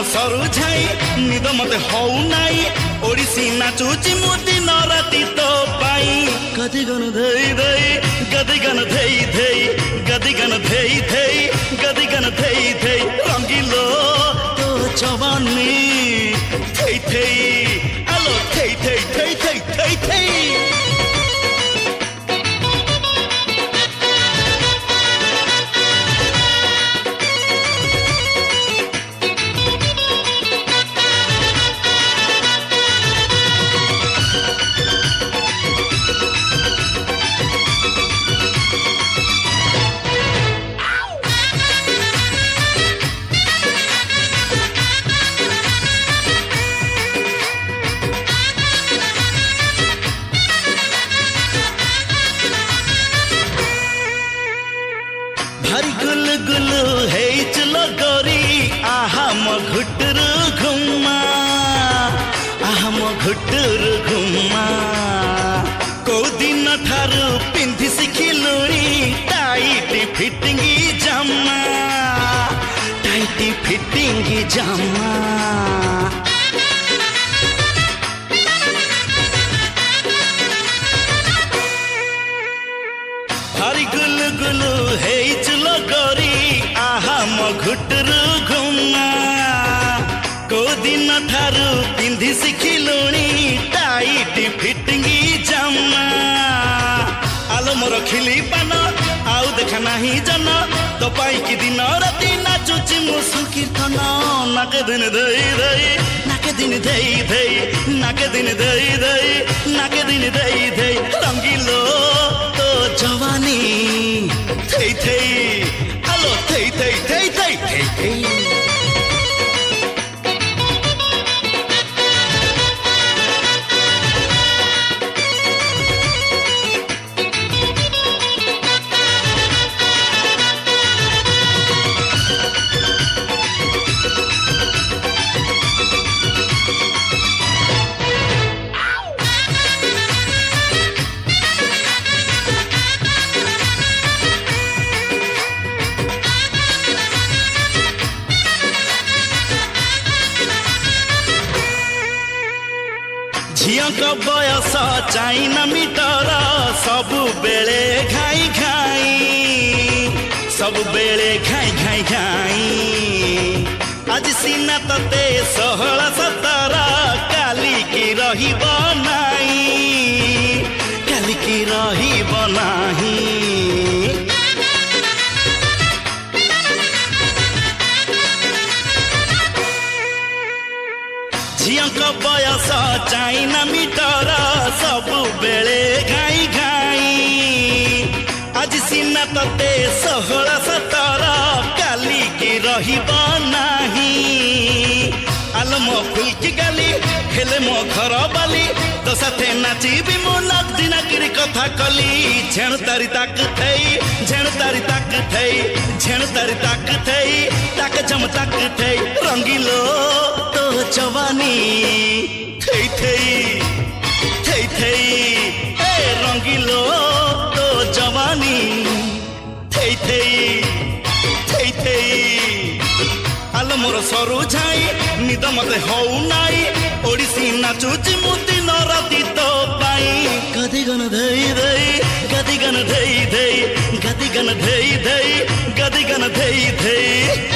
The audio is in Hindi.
सरू झाई निद मते हौ नाई ओडिसी नाचुची मु दिन राति तो पाई गदी गन धई धई गदी गन धई धई गदी गन धई धई गदी गन धई धई रंगीलो तो जवानी थई थई आलो थई थई थई थई थई थई भारी गुलु गुलु है चलो गोरी आहा मो घुटुरु घुमा आहा मो घुटुरु घुमा को दिन ठारू पिंधि शिखिलुनी टाइट फिटिंगी जामा टाइट फिटिंगी जामा भारी गुलु गुलु है चलो गोरी आहा मो घुटुरु घुमा को दिन ठारू पिंधि शिखिलुनी टाइट फिटिंगी जामा आलो मोर खिली पान आउ देखा नाही जन तो पाई कि दिन राति नाचुची मु संकीर्तन नाके दिन धई धई नाके दिन धई धई नाके दिन धई धई नाके दिन धई धई रंगीलो तो जवानी थई थई आलो थई थई थई थई थई थई झिया का बयस चाइना मीटर सबु बेले घाई घाई सब बेले घाई घाई घाई आज सीना तते 16-17 काली की रही बनाई काली की रही बनाही झिया का बयस चाइना मीटर सबु बेले घाई घाई आज सीना तते 16-17 काली की रही बनाही आलो मो फुल की गाली खेले मो घर बाली तो साथे नाचिबी मो नगदी नाकिरी कथा कली झेण तारी ताक थई झेण तारी ताक थई झेण तारी ताक थई ताक जम ताक थई रंगीलो तो जवानी थई थई थई थई ए रंगीलो तो जवानी थई थई थई थई आलो मोर सरू झाई निद मते हौ नाई ओडिसी नाचुची मु दिन राति तो पाई गदी गन धई धई गदी गन धई धई गदी गन धई धई गदी गन धई धई